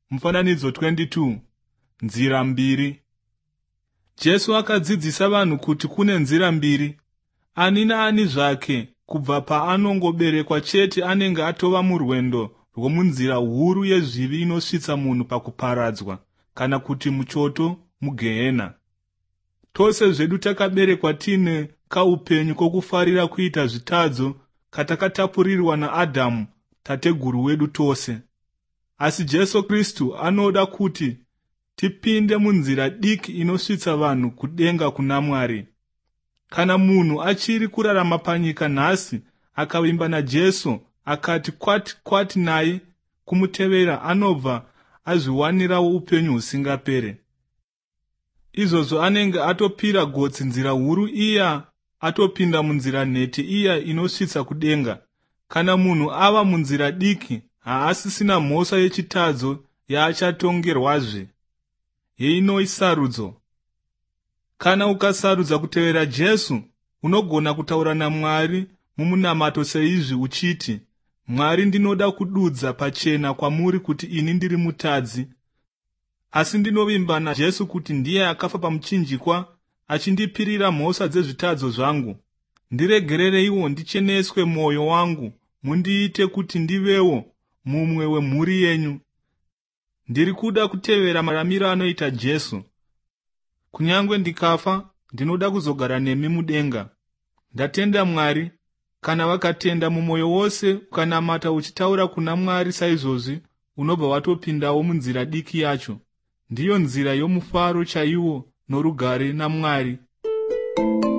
Mufananidzo 22. Nzira mbiri. Jesu akadzidzisa vanhu kuti kune nzira mbiri. Ani naani zvake kubva paanongoberekwa chete anenge atova murwendo rwomunzira huru yezvivi inosvitsa munhu pakuparadzwa, kana kuti muchoto, mugehena. Tose zvedu takaberekwa tine kaupenyu kokufarira kuita zvitadzo katakatapurirwa naAdhamu, tateguru wedu tose. Asi Jesu Kristu anoda kuti tipinde munzira diki inosvitsa vanhu kudenga kuna Mwari. Kana munhu achiri kurarama panyika nhasi akavimba naJesu akati kwati naye kumutevera, anobva azviwanirawo upenyu husingapere. Izvozvo anenge atopira gotsi nzira huru iya atopinda munzira nhete iya inosvitsa kudenga. Kana munhu ava munzira diki haasisina mhosva yechitadzo yaachatongerwazve. Yeino sarudzo. Kana ukasarudza kutevera Jesu, unogona kutaura naMwari mumunamato seizvi uchiti, Mwari, ndinoda kududza pachena kwamuri kuti ini ndiri mutadzi. Asi ndinovimba naJesu kuti ndiye akafa pamuchinjikwa achindipirira mhosva dzezvitadzo zvangu. Ndiregerereiwo ndicheneswe mwoyo wangu, mundiite kuti ndivewo mumwe wemhuri yenyu. Ndiri kuda kutevera maramiro anoita Jesu. Kunyangwe ndikafa, ndinoda kuzogara nemi mudenga. Ndatenda Mwari. Kana vakatenda mumwoyo wose ukanamata uchitaura kuna Mwari saizvozvi, unobva watopindawo munzira diki yacho. Ndiyo nzira yomufaro chaiwo norugare naMwari.